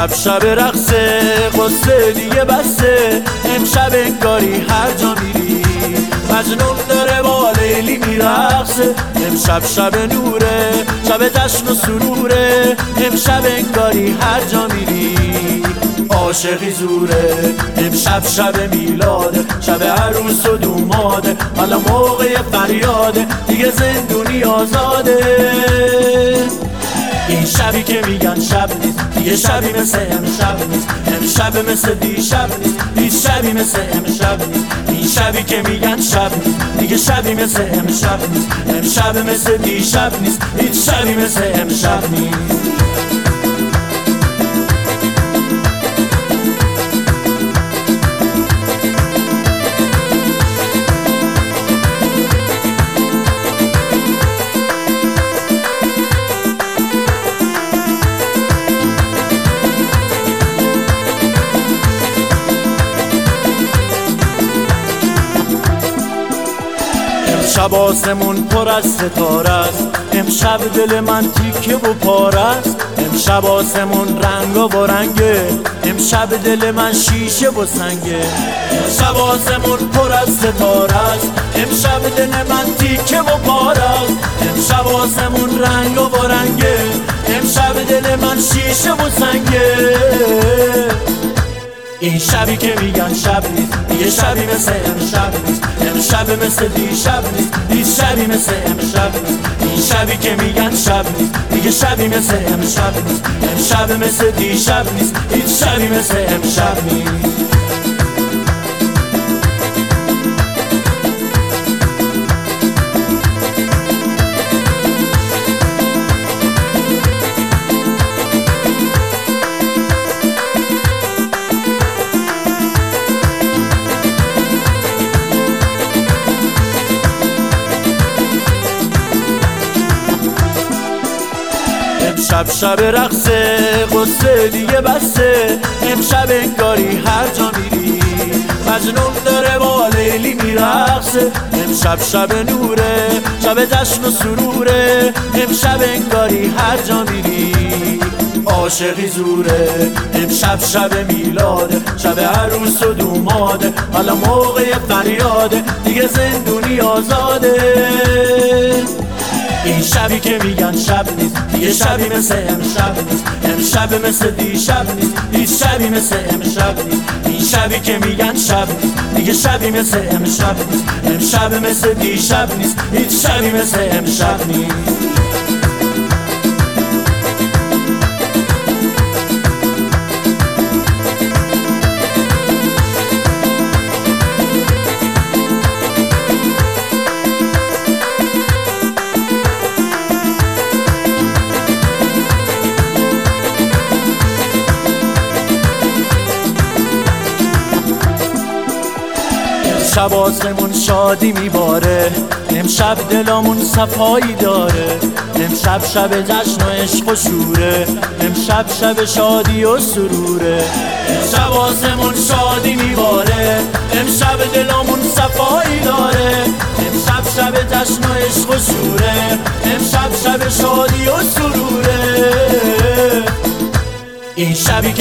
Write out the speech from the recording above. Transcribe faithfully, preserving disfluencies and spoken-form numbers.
امشب شب رقصه، قصه دیگه بسته. امشب انگاری هر جا میری مجنون داره با لیلی میرقصه. امشب شب نوره، شب جشن و سروره. امشب انگاری هر جا میری عاشقی زوره. امشب شب میلاده، شب عروس و دوماده. حالا موقع فریاده، دیگه زندونی آزاده. این شبی که میگن شب نیست، دیگه شبی مثل امشب نیست. امشب مثل دیشب نیست، هیچ شبی مثل امشب نیست. این شبی که میگن شب نیست، دیگه شبی مثل امشب نیست. امشب مثل دیشب نیست، هیچ شبی مثل امشب نیست. امشب آسمون پر از ستاره است. امشب دل من تیکه و پاره است. امشب آسمون رنگا و رنگه. امشب دل من شیشه و سنگه. امشب آسمون پر از ستاره است. امشب دل من تیکه و پاره است. امشب آسمون رنگا و رنگه. امشب دل من شیشه و سنگه. این شبی که میگن شب نیست، دیگه شبی مثل امشب نیست. امشب مثل دیشب نیست، هیچ شبی مثل امشب نیست. این شبی که میگن شب نیست، دیگه شبی مثل امشب نیست. امشب مثل دیشب نیست، هیچ شبی مثل امشب نیست. امشب شب رقصه، قصه دیگه بسته. امشب انگاری هر جا میری مجنون داره با لیلی میرقصه. امشب شب نوره، شب جشن و سروره. امشب انگاری هر جا میری عاشقی زوره. امشب شب میلاده، شب عروس و دوماده. حالا موقع فریاده، دیگه زندونی آزاده. این شبی که میگن شب نیست، دیگه شبی مثل امشب نیست. امشب مثل دیشب نیست، هیچ شبی مثل امشب نیست. این شبی که میگن شب نیست، دیگه شبی مثل امشب نیست. امشب مثل دیشب نیست، هیچ شبی مثل امشب نیست. امشب آسمون شادی میباره. امشب دلامون صفایی داره. امشب شب جشن و عشق و شوره. امشب شب شادی و سروره. امشب آسمون شادی میباره. امشب دلامون صفایی داره. امشب شب جشن و عشق و شوره. امشب شب شادی و سروره. این شبی